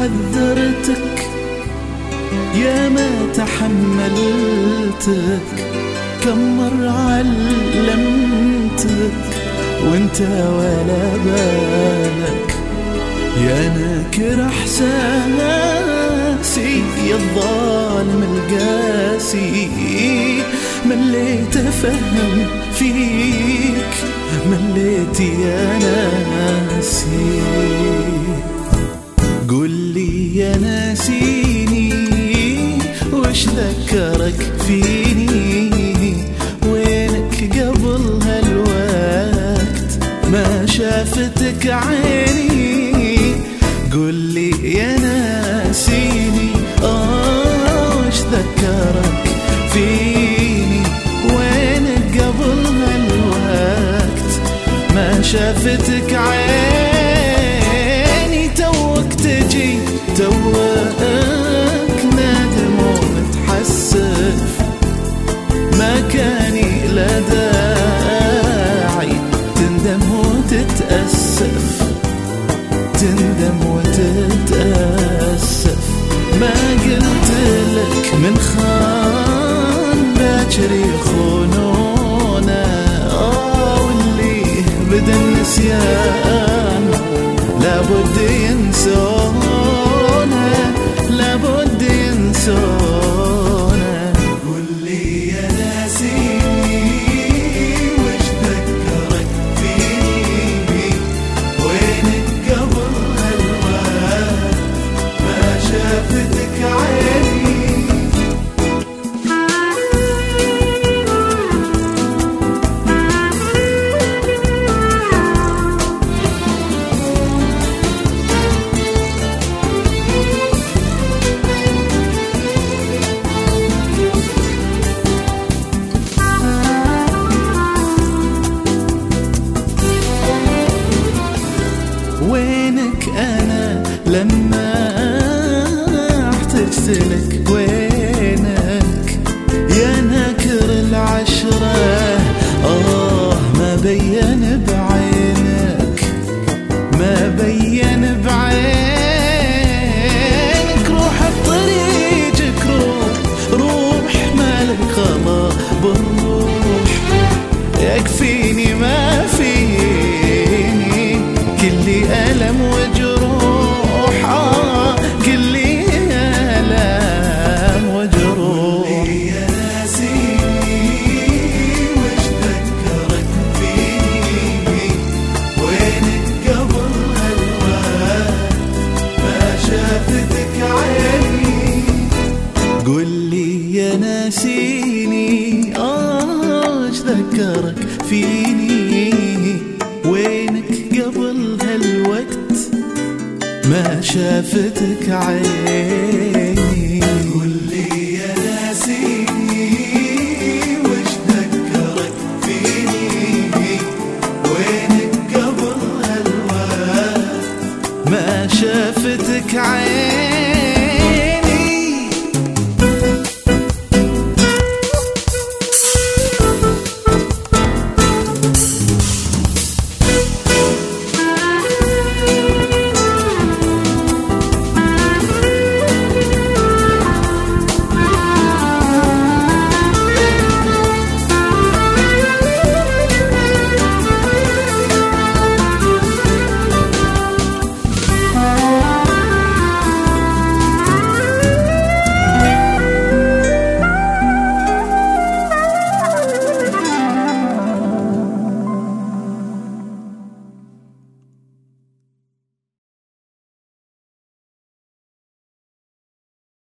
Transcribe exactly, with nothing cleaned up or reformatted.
حذرتك يا ما تحملتك، كم مرة علمتك وانت ولا بالك، يا ناكر احساسي يا الظالم القاسي، مليت افهم فيك مليت يا ناسي. قل لي يا ناسيني وش ذكرك فيني، وينك قبل هالوقت ما شافتك عيني. قل لي يا ناسيني آه وش ذكرك فيني، وينك قبل هالوقت ما شافتك عيني. توك تجي توك نادم ومتحسف، ما كاني لا داعي تندم وتتأسف، تندم وتتأسف. ما قلت لك من خان باكر يخونونا، آه واللي بدا النسيان لابد ينسونا، لابد ينسونا. قل لي يا ناسيني وش ذكرك فيني، وينك قبل هالوقت ما شافتك عيني. وينك أنا لما احتجت لك، وينك يا ناكر العشرة آه ما بين بعينك، ما بين بعينك. روح بطريقك روح روح مالك خلا بالروح، يكفيني ما فيني كلي ألم وجروح، آه كلي ألم وجروح. يا ناسيني وش ذكرك فيني، وينك قبل هالوقت ما شافتك عيني. قل لي يا ناسيني آه وش ذكرك فيني، وينك قبل هالوقت ما شافتك عيني. قل لي يا ناسيني وش ذكرك فيني، وينك قبل هالوقت ما شافتك عيني.